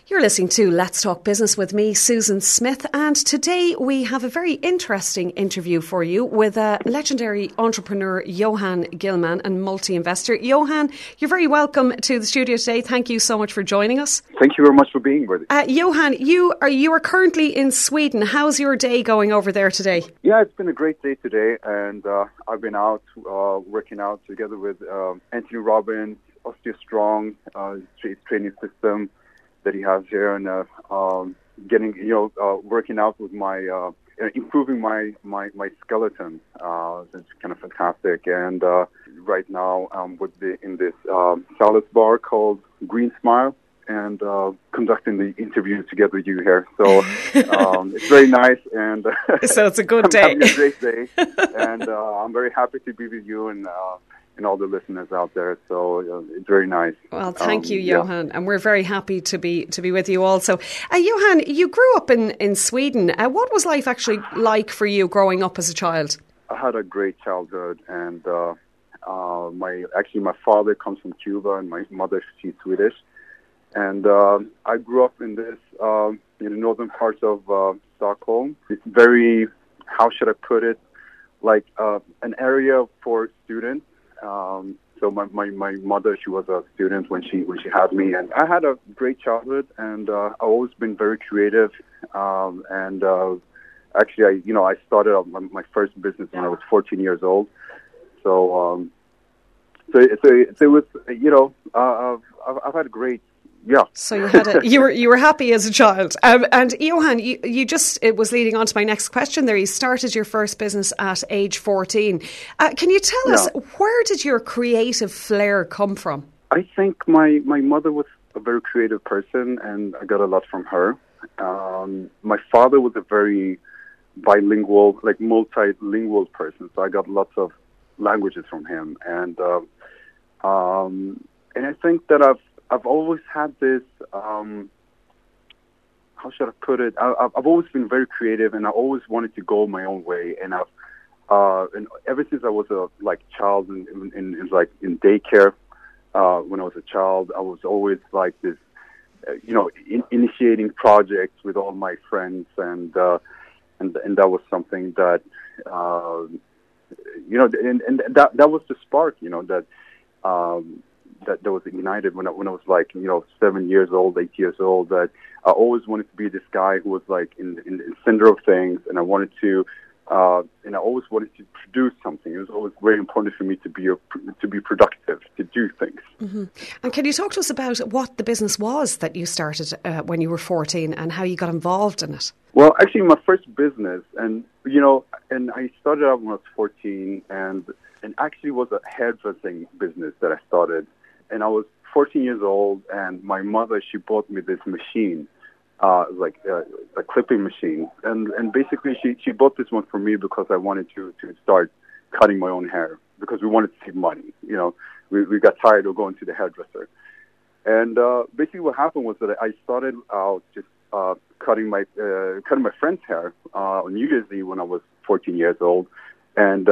You're listening to Let's Talk Business with me, Susan Smith, and today we have a very interesting interview for you with legendary entrepreneur Johan Gillman and multi-investor. Johan, you're very welcome to the studio today. Thank you so much for joining us. Thank you very much for being with us. Johan, you are currently in Sweden. How's your day going over there today? Yeah, it's been a great day today, and I've been out working out together with Anthony Robbins, OsteoStrong, training system that he has here, and working out with my improving my skeleton. It's kind of fantastic. And right now I'm in this Salus bar called Green Smile, and conducting the interview together with you here. So it's very nice, and so it's a good I'm day. having a great day, and I'm very happy to be with you and all the listeners out there. So it's very nice. Well, thank you, Johan, and we're very happy to be with you also. Johan, you grew up in Sweden. What was life actually like for you growing up as a child? I had a great childhood, and my father comes from Cuba, and my mother, she's Swedish. And I grew up in this in the northern parts of Stockholm. It's very, how should I put it, like an area for students. So my mother, she was a student when she had me, and I had a great childhood, and I've always been very creative. Actually, I started my first business when I was 14 years old. So it was, I've had a great. Yeah. So you were happy as a child, and Johan, it was leading on to my next question. There, you started your first business at age 14. Can you tell us, where did your creative flair come from? I think my mother was a very creative person, and I got a lot from her. My father was a very bilingual, like multilingual person, so I got lots of languages from him, and I think that I've always had this, how should I put it? I've always been very creative, and I always wanted to go my own way. And and ever since I was a child in daycare, when I was a child, I was always like this, initiating projects with all my friends, and that was something that, and that was the spark, that was ignited when I was 7 years old, 8 years old, that I always wanted to be this guy who was in the center of things, and I wanted to, and I always wanted to produce something. It was always very important for me to be productive, to do things. Mm-hmm. And can you talk to us about what the business was that you started when you were 14 and how you got involved in it? Well, actually, my first business, and I started out when I was 14, and actually was a hairdressing business that I started. And I was 14 years old, and my mother, she bought me this machine, a clipping machine. And basically, she bought this one for me because I wanted to start cutting my own hair, because we wanted to save money. We got tired of going to the hairdresser. And basically what happened was that I started out just cutting my friend's hair on New Year's Eve when I was 14 years old. And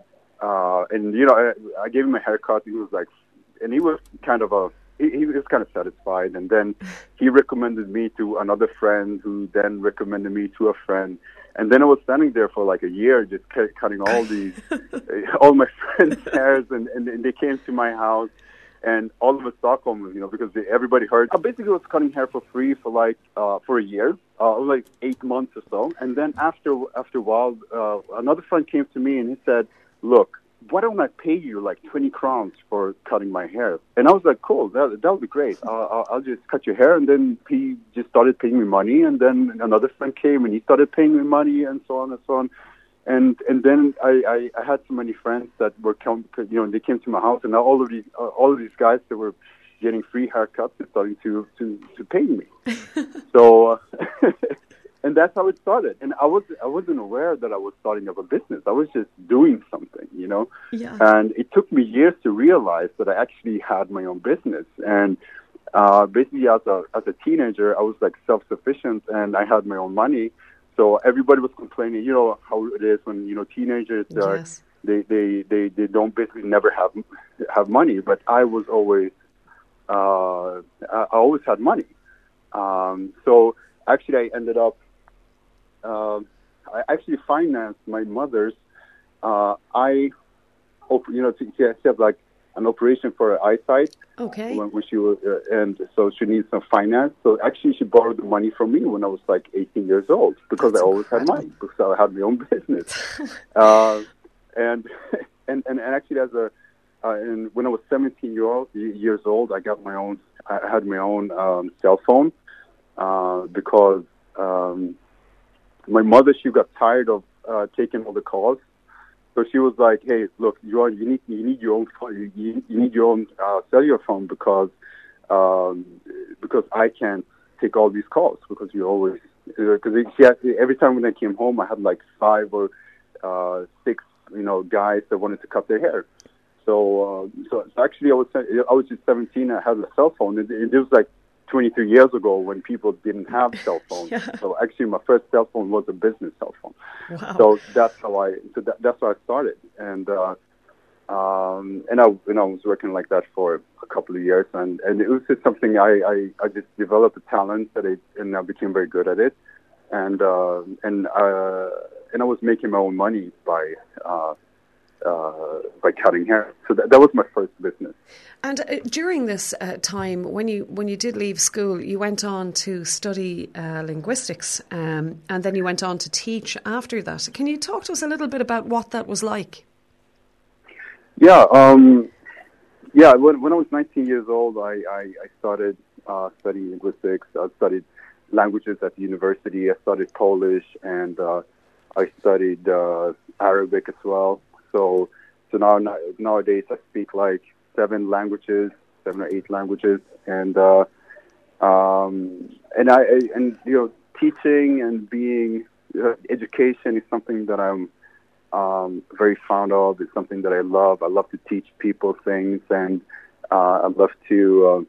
I gave him a haircut. He was and he was kind of he was kind of satisfied. And then he recommended me to another friend, who then recommended me to a friend. And then I was standing there for a year, just cutting all my friends' hairs, and they came to my house, and all over Stockholm, because everybody heard. I basically was cutting hair for free for for a year, 8 months or so. And then after a while, another friend came to me and he said, "Look, why don't I pay you 20 crowns for cutting my hair?" And I was like, "Cool, that would be great. I'll just cut your hair." And then he just started paying me money. And then another friend came and he started paying me money, and so on and so on. And then I had so many friends that were they came to my house, and all of these guys that were getting free haircuts are starting to pay me. So. And that's how it started. And I wasn't aware that I was starting up a business. I was just doing something, Yeah. And it took me years to realize that I actually had my own business. And basically, as a teenager, I was self-sufficient, and I had my own money. So everybody was complaining, how it is when teenagers Yes. they don't basically never have money. But I was always I always had money. So actually, I ended up. I actually financed my mother's. She had like an operation for her eyesight. Okay. When she was, and so she needs some finance. So actually, she borrowed the money from me when I was like 18 years old because That's I always incredible. had money because I had my own business. And and actually, and when I was 17 years old, I got my own. I had my own cell phone because my mother, she got tired of taking all the calls. So she was like, "Hey, look, you need your own phone. You need your own cellular phone because I can't take all these calls because you always because every time when I came home, I had like 5 or 6 guys that wanted to cut their hair. So actually, I was just 17. I had a cell phone. It was like 23 years ago when people didn't have cell phones. Yeah. So actually, my first cell phone was a business cell phone. Wow. So that's how I started, and I was working like that for a couple of years, and it was just something I just developed a talent and I became very good at it, and I was making my own money by cutting hair. So that was my first business. And during this time, when you did leave school, you went on to study linguistics, and then you went on to teach after that. Can you talk to us a little bit about what that was like? Yeah, yeah. When I was 19 years old, I started studying linguistics. I studied languages at the university. I studied Polish, and I studied Arabic as well. So nowadays I speak like 7 or 8 languages, and teaching and being education is something that I'm very fond of. It's something that I love. I love to teach people things, and I love to.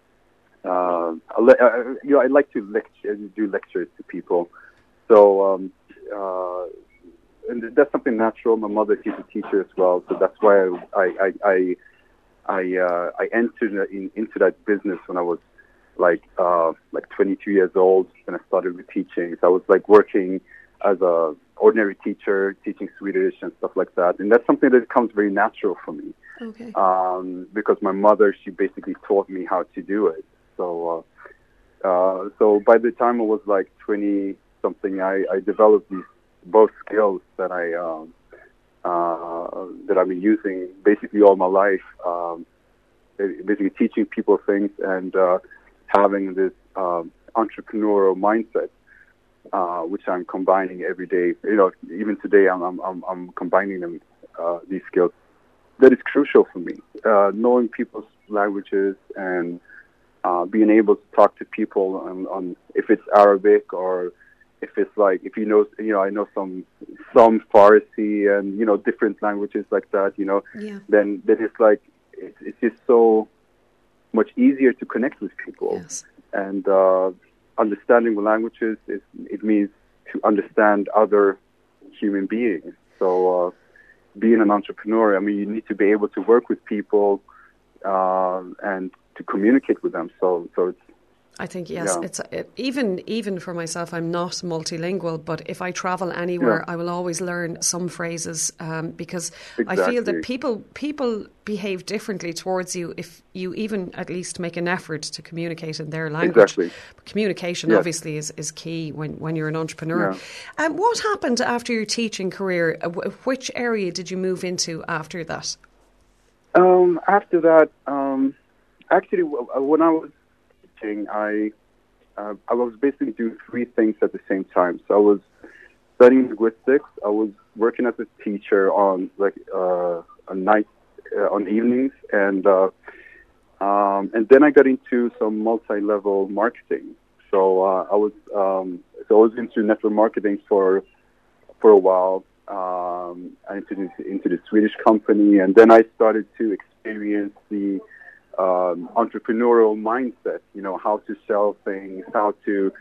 I like to do lectures to people. So. And that's something natural. My mother is a teacher as well, so that's why I entered into that business when I was like 22 years old, and I started with teaching. So I was like working as a ordinary teacher, teaching Swedish and stuff like that, and that's something that comes very natural for me. Okay. Because my mother, she basically taught me how to do it. So so by the time I was like 20 something, I developed these both skills that I've been using basically all my life. Basically teaching people things and having this entrepreneurial mindset, which I'm combining every day. Even today, I'm combining them. These skills that is crucial for me. Knowing people's languages and being able to talk to people on if it's Arabic or if it's like, if I know some Farsi and, different languages like that, Yeah. then it's like, it's just so much easier to connect with people. Yes. And understanding the languages, it means to understand other human beings. So being an entrepreneur, you need to be able to work with people and to communicate with them. So it's, I think, yes, yeah. Even for myself, I'm not multilingual, but if I travel anywhere, I will always learn some phrases because exactly. I feel that people behave differently towards you if you even at least make an effort to communicate in their language. Exactly. Communication obviously is key when you're an entrepreneur. Yeah. What happened after your teaching career? Which area did you move into after that? After that, actually, when I was teaching, I was basically doing 3 things at the same time. So I was studying linguistics. I was working as a teacher on a night on evenings, and then I got into some multi-level marketing. So I was into network marketing for a while. Into the Swedish company, and then I started to experience the entrepreneurial mindset. How to sell things, how to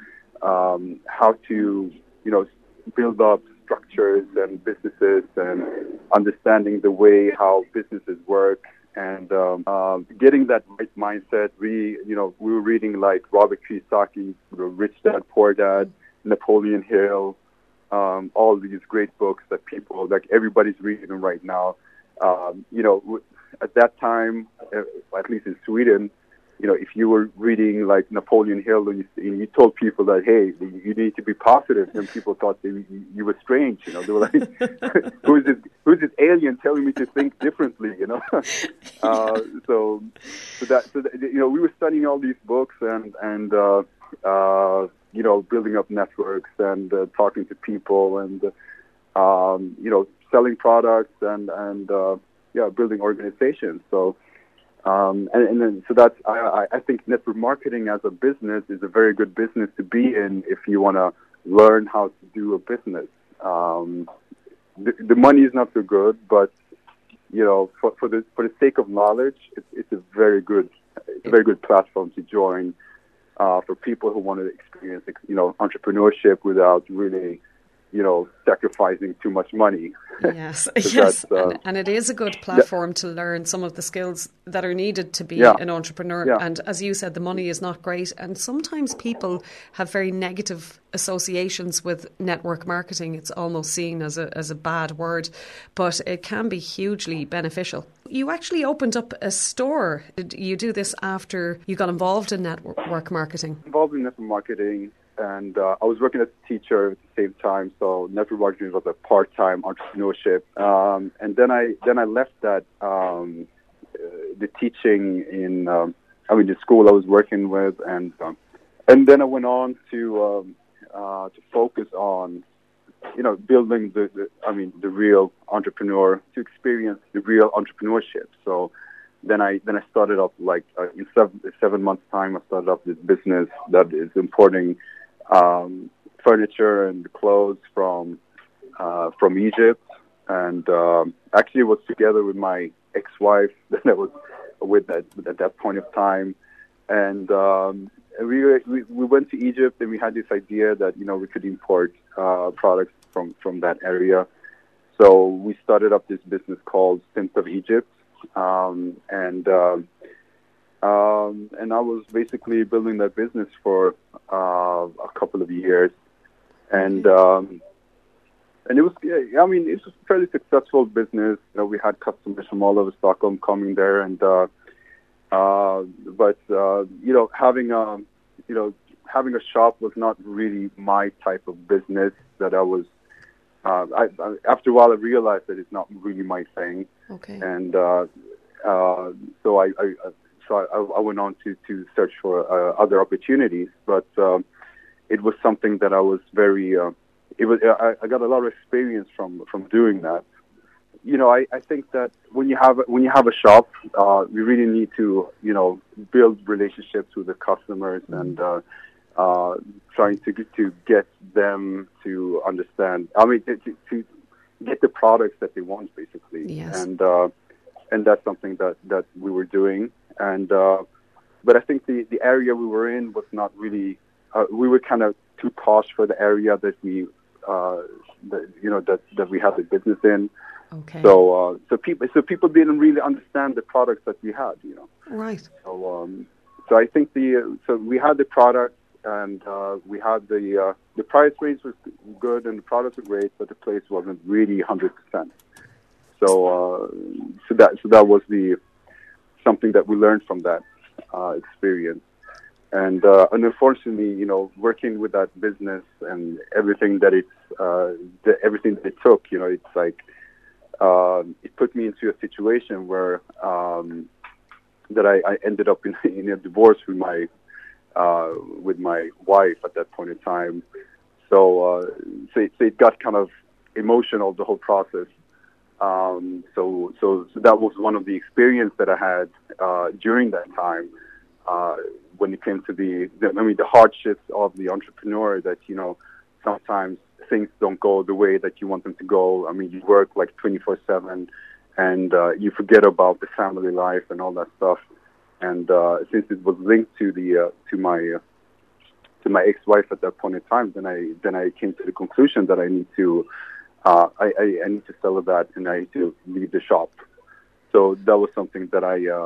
build up structures and businesses, and understanding the way how businesses work, And getting that right mindset, we were reading like Robert Kiyosaki, Rich Dad, Poor Dad, Napoleon Hill, all these great books that people, like everybody's reading right now. At that time, at least in Sweden, if you were reading like Napoleon Hill and you told people that, hey, you need to be positive, then people thought that you were strange. They were like, who's this alien telling me to think differently? So we were studying all these books and building up networks and talking to people and selling products and building organizations. So. So that's I think network marketing as a business is a very good business to be in if you want to learn how to do a business. The money is not so good, but for the sake of knowledge, it's a very good platform to join for people who want to experience entrepreneurship without really sacrificing too much money. Yes, yes. And it is a good platform to learn some of the skills that are needed to be an entrepreneur. Yeah. And as you said, the money is not great. And sometimes people have very negative associations with network marketing. It's almost seen as a bad word, but it can be hugely beneficial. You actually opened up a store. Did you do this after you got involved in network marketing? Involved in network marketing. And I was working as a teacher at the same time, so network marketing was a part-time entrepreneurship. And then I left that the teaching in the school I was working with, and then I went on to focus on building the real entrepreneur, to experience the real entrepreneurship. So then I started up in 7 months' time. I started up this business that is importing furniture and clothes from Egypt, and actually was together with my ex-wife that I was with at that point of time, and we went to Egypt, and we had this idea that we could import products from that area. So we started up this business called Sins of Egypt, and I was basically building that business for a couple of years, and it was it's a fairly successful business. We had customers from all over Stockholm coming there, and having a shop was not really my type of business that I was. After a while, I realized that it's not really my thing. Okay. And so I went on to search for other opportunities, but it was something that I was very. I got a lot of experience from doing that. I think that when you have a shop, we really need to build relationships with the customers and trying to get them to understand. To get the products that they want, basically. Yes. And that's something that we were doing. And but I think the area we were in was not really. We were kind of too posh for the area that we that we had the business in. Okay. So people didn't really understand the products that we had. Right. So I think so we had the product, and we had the price range was good and the products were great, but the place wasn't really 100%. So that was something that we learned from that experience, and unfortunately, working with that business and everything that everything that it took, it's like it put me into a situation where that I ended up in a divorce with my wife at that point in time. So it got kind of emotional, the whole process. So that was one of the experience that I had during that time when it came to the hardships of the entrepreneur. That sometimes things don't go the way that you want them to go. You work like 24/7, and you forget about the family life and all that stuff. And since it was linked to my ex-wife at that point in time, then I came to the conclusion that I need to I need to sell that, and I need to leave the shop. So that was something that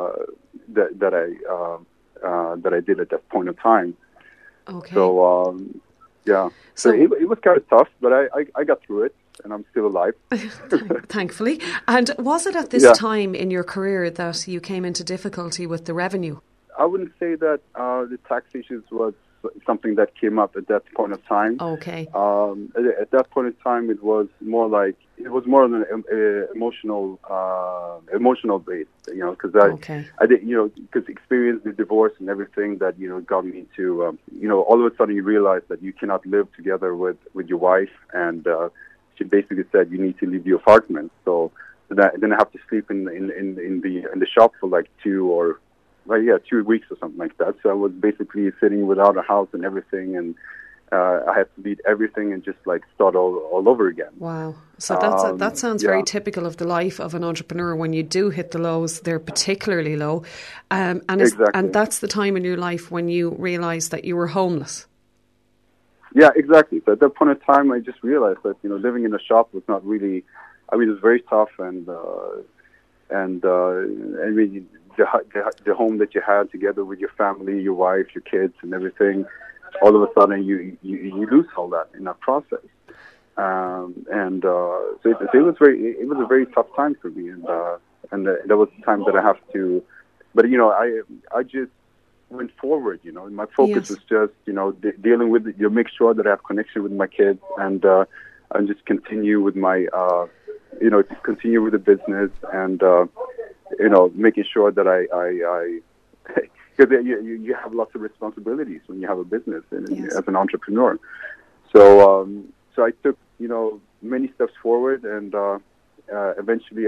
I did at that point in time. Okay. So yeah, so it was kind of tough, but I got through it, and I'm still alive. Thankfully. And was it at this time in your career that you came into difficulty with the revenue? I wouldn't say that the tax issues was something that came up at that point of time. Okay. At that point in time, it was more on an emotional base, because I did, because experience the divorce and everything that got me to, all of a sudden you realize that you cannot live together with your wife, and she basically said you need to leave the apartment. So then I have to sleep in the shop for like 2 weeks or something like that. So I was basically sitting without a house and everything, and I had to leave everything and just like start all over again. Wow. So that sounds very typical of the life of an entrepreneur. When you do hit the lows, they're particularly low. And that's the time in your life when you realised that you were homeless. Yeah, exactly. So at that point in time, I just realized that, living in a shop was not really, it was very tough, and I mean, the home that you had together with your family, your wife, your kids, and everything, all of a sudden you lose all that in that process. So it was a very tough time for me, and that was the time that I have to. But I just went forward. My focus was just dealing with it. Make sure that I have connection with my kids, and just continue with my continue with the business, and making sure that I because you have lots of responsibilities when you have a business as an entrepreneur. So I took many steps forward, and eventually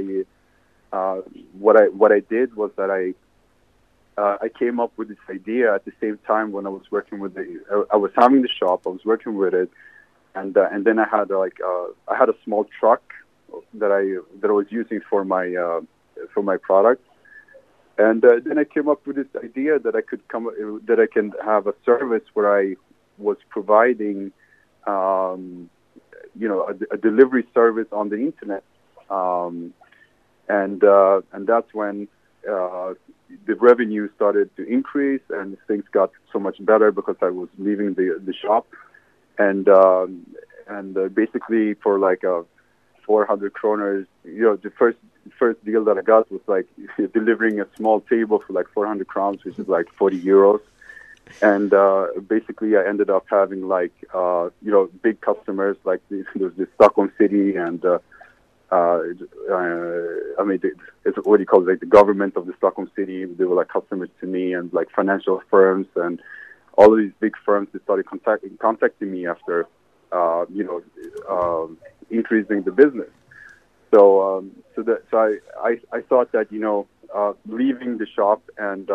what I did was that I came up with this idea at the same time when I was working with I was having the shop, I was working with it, and then I had a small truck that I was using for my product. And then I came up with this idea that I can have a service where I was providing, a delivery service on the internet, and that's when the revenue started to increase, and things got so much better because I was leaving the shop, and basically for like 400 kroners, the first deal that I got was like delivering a small table for like 400 crowns, which is like 40 euros. And basically I ended up having like, big customers like there's the Stockholm City, and it's what you call it, like the government of the Stockholm City. They were like customers to me, and like financial firms, and all of these big firms, they started contacting me after, increasing the business. So I thought that leaving the shop and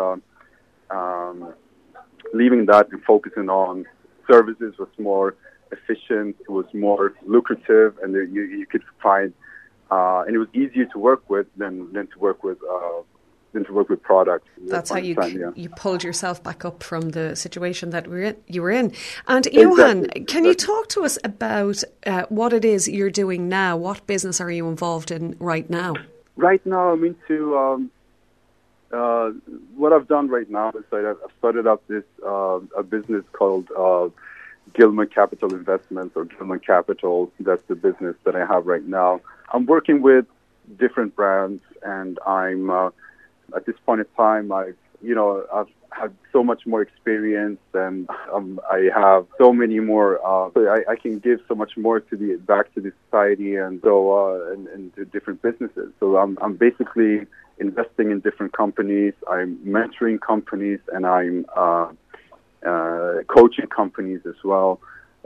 leaving that and focusing on services was more efficient. It was more lucrative, and you could find and it was easier to work with than to work with products. That's how you pulled yourself back up from the situation that you were in. And Johan, can you talk to us about what it is you're doing now? What business are you involved in right now? Right now, I'm into what I've done right now is that I've started up this a business called Gilman Capital Investments, or Gilman Capital. That's the business that I have right now. I'm working with different brands, and I'm at this point in time, I've had so much more experience, and I have so many more. I can give so much more back to the society, and and to different businesses. So I'm basically investing in different companies. I'm mentoring companies, and I'm coaching companies as well.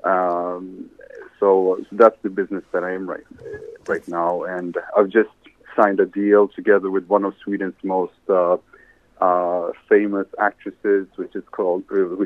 So that's the business that I am right now, and I've just signed a deal together with one of Sweden's most famous actresses, which is called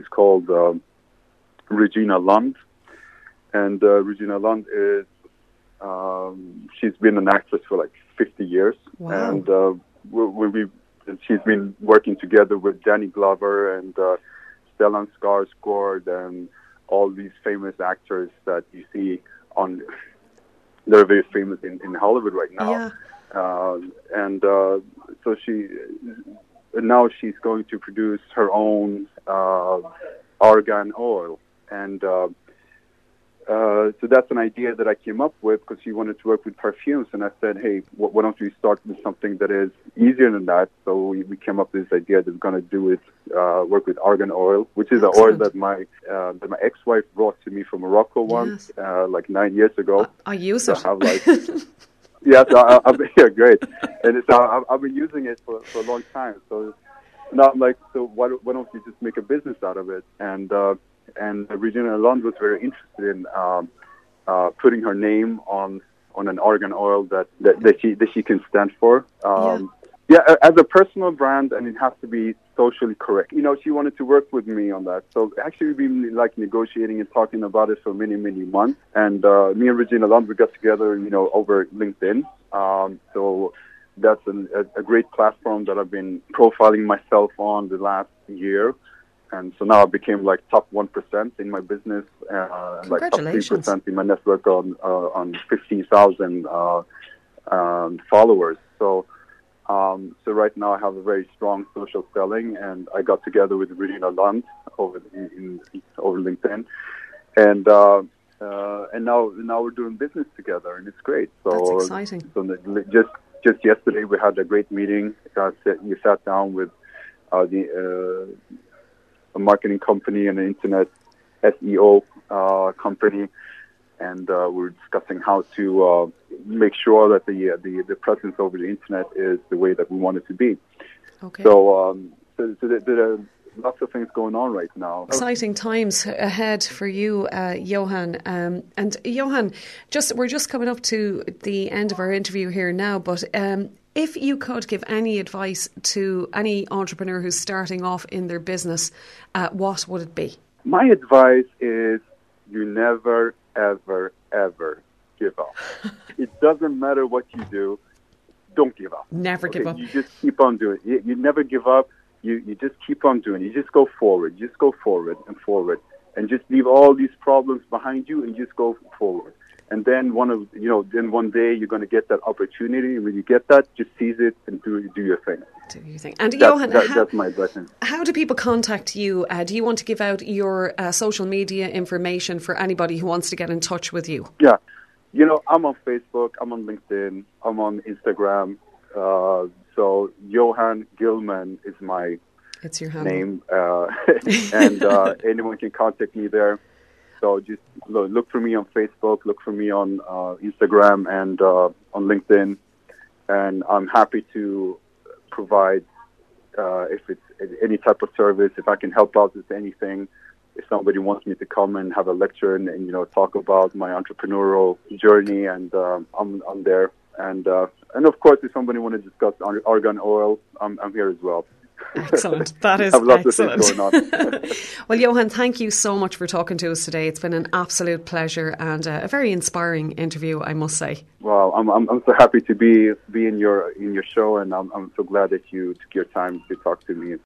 Regina Lund. And Regina Lund is she's been an actress for like 50 years. Wow. And she's been working together with Danny Glover and Stellan Skarsgård and all these famous actors that you see they're very famous in Hollywood right now. Yeah. So now she's going to produce her own argan oil, and so that's an idea that I came up with because she wanted to work with perfumes, and I said, hey, why don't we start with something that is easier than that? So we came up with this idea that we're going to do it, work with argan oil, which is an oil that my ex-wife brought to me from Morocco once, like 9 years ago. I use it. So yeah, yeah, great. And so I've been using it for a long time. So now I'm like, so why don't we just make a business out of it? And Regina Lalonde was very interested in putting her name on an argan oil that she can stand for. As a personal brand, and it has to be socially correct. She wanted to work with me on that. So actually, we've been like negotiating and talking about it for many, many months. And me and Regina Lalonde, we got together, over LinkedIn. So that's a great platform that I've been profiling myself on the last year. And so now I became like top 1% in my business, and like top 3% in my network on 15,000 followers. So right now I have a very strong social selling, and I got together with Regina Lalonde over LinkedIn, and now we're doing business together, and it's great. So that's exciting. So just yesterday we had a great meeting. You sat down with a marketing company and an internet SEO company, and we're discussing how to make sure that the presence over the internet is the way that we want it to be. Okay. So there are lots of things going on right now. Exciting times ahead for you, Johan. And Johan, we're just coming up to the end of our interview here now, but if you could give any advice to any entrepreneur who's starting off in their business, what would it be? My advice is you never, ever, ever give up. It doesn't matter what you do. Don't give up. Never give up. You just keep on doing it. You never give up. You just keep on doing it. You just go forward. Just go forward and forward. And just leave all these problems behind you and just go forward. And then one day you're going to get that opportunity. And when you get that, just seize it and do your thing. Do your thing. And Johan, that's my blessing. How do people contact you? Do you want to give out your social media information for anybody who wants to get in touch with you? Yeah. I'm on Facebook. I'm on LinkedIn. I'm on Instagram. So Johan Gilman is my name. And anyone can contact me there. So just look for me on Facebook, look for me on Instagram and on LinkedIn. And I'm happy to provide, if it's any type of service, if I can help out with anything. If somebody wants me to come and have a lecture and talk about my entrepreneurial journey, and I'm there. And of course, if somebody wants to discuss argan oil, I'm here as well. Excellent. That is excellent. Well, Johan, thank you so much for talking to us today. It's been an absolute pleasure and a very inspiring interview, I must say. Well, I'm so happy to be in your show, and I'm so glad that you took your time to talk to me.